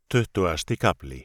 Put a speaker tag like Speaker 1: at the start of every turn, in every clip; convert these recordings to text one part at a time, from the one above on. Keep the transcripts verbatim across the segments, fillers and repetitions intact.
Speaker 1: Tuttugasti kafli.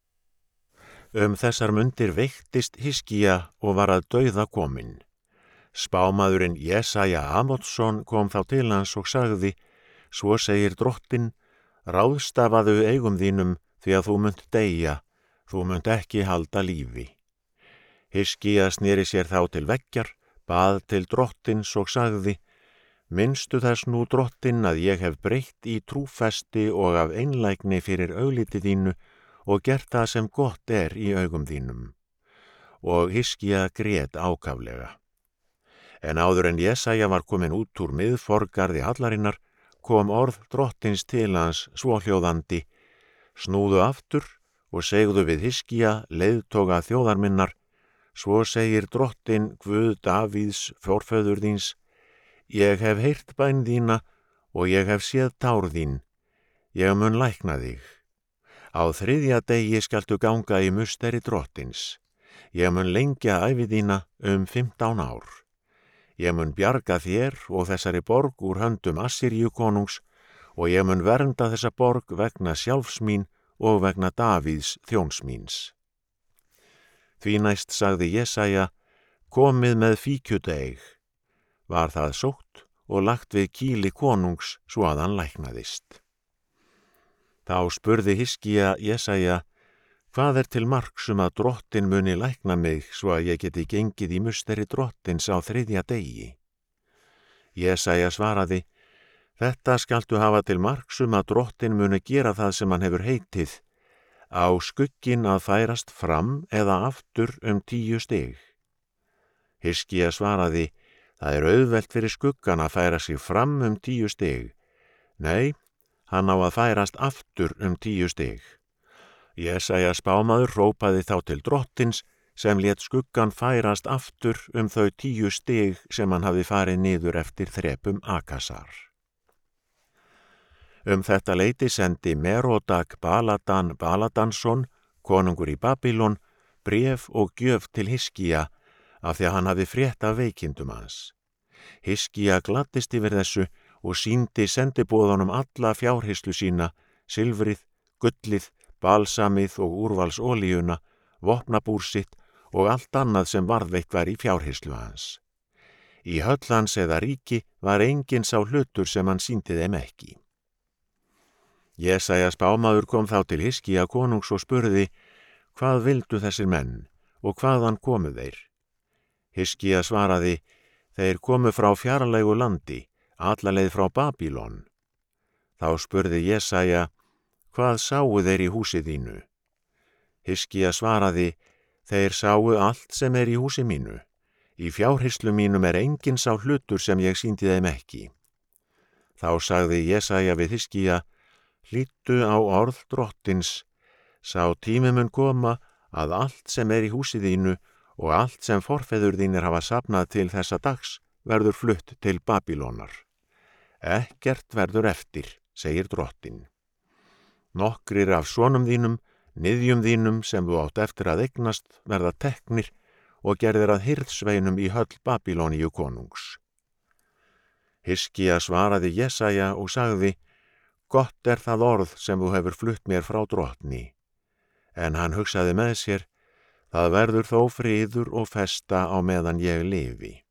Speaker 1: Um þessar mundir veiktist Hiskía og var að dauða kominn. Spámaðurinn Jesaja Amotsson kom þá til hans og sagði: Svo segir Drottinn, ráðstafaðu eigum þínum því að þú munt deyja, þú munt ekki halda lífi. Hiskía sneri sér þá til veggjar, bað til Drottins og sagði: Minnstu þess nú, Drottinn, að ég hef breytt í trúfesti og af einlægni fyrir augliti þínu og gert það sem gott er í augum þínum. Og Hiskía grét ákaflega. En áður en Jesaja var komin út úr miðforgarði hallarinnar, kom orð Drottins til hans svohljóðandi: Snúðu aftur og segðu við Hiskía, leiðtoga þjóðar minnar: Svo segir Drottinn, Guð Davíðs, forföður þíns: Ég hef heyrt bæn þína og ég hef séð tár þín. Ég mun lækna þig. Á þriðja degi skaltu ganga í musteri Drottins. Ég mun lengja ævi þína um fimmtán ár. Ég mun bjarga þér og þessari borg úr höndum Assýríu konungs og ég mun vernda þessa borg vegna sjálfs mín og vegna Davíðs þjóns míns. Því næst sagði Jesaja: Komið með fíkjudeig. Var það sótt og lagt við kýli konungs svo að hann læknaðist. Þá spurði Hiskía Jesaja: Hvað er til marks um að Drottinn muni lækna mig svo að ég geti gengið í musteri Drottins á þriðja degi? Jesaja svaraði: Þetta skaltu hafa til marks um að Drottinn muni gera það sem hann hefur heitið: Á skugginn að færast fram eða aftur um tíu stig. Hiskía svaraði: Það er auðvelt fyrir skuggan að færa sig fram um tíu stig. Nei, hann á að færast aftur um tíu stig. Jesaja spámaður hrópaði þá til Drottins sem lét skuggan færast aftur um þau tíu stig sem hann hafði farið niður eftir þrepum Akasar. Um þetta leyti sendi Merodak Baladan Baladansson, konungur í Babylon, bréf og gjöf til Hiskía af því að hann hafði frétt af veikindum hans. Hiskía gladdist yfir þessu og sýndi sendiboðunum alla fjárhyslu sína, silfrið, gullið, balsamið og úrvalsolíuna, vopnabúr sitt og allt annað sem varðveitt var í fjárhyslu hans. Í höll hans eða ríki var enginn sá hlutur sem hann sýndi þeim ekki. Jesaja spámaður kom þá til Hiskía konungs og spurði: Hvað vildu þessir menn og hvaðan komu þeir? Hiskía svaraði: Þeir komu frá fjarlægu landi, alla leið frá Babylon. Þá spurði Jesaja: Hvað sáu þeir í húsi þínu? Hiskía svaraði: Þeir sáu allt sem er í húsi mínu. Í fjárhyslu mínum er enginn sá hlutur sem ég sýndi þeim ekki. Þá sagði Jesaja við Hiskía: Hlýddu á orð Drottins. Sá tími mun koma að allt sem er í húsi þínu og allt sem forfeður þínir hafa safnað til þessa dags verður flutt til Babýlonar. Ekkert verður eftir, segir Drottinn. Nokkrir af sonum þínum, niðjum þínum sem þú átt eftir að eignast, verða teknir og gerðir að hirðsveinum í höll Babýloníu konungs. Hiskía svaraði Jesaja og sagði: Gott er það orð sem þú hefur flutt mér frá Drottni. En hann hugsaði með sér: Það verður þó friður og festa á meðan ég lifi.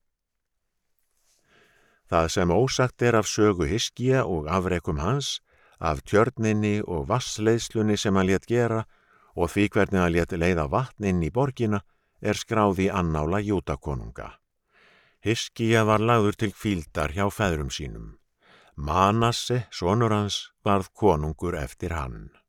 Speaker 1: Það sem ósagt er af sögu Hiskía og afrekum hans, af tjörninni og vatnsleiðslunni sem hann lét gera og því hvernig hann lét leiða vatn inn í borgina, er skráð í annála Júdakonunga. Hiskía var lagður til hvíldar hjá feðrum sínum. Manasse, sonur hans, varð konungur eftir hann.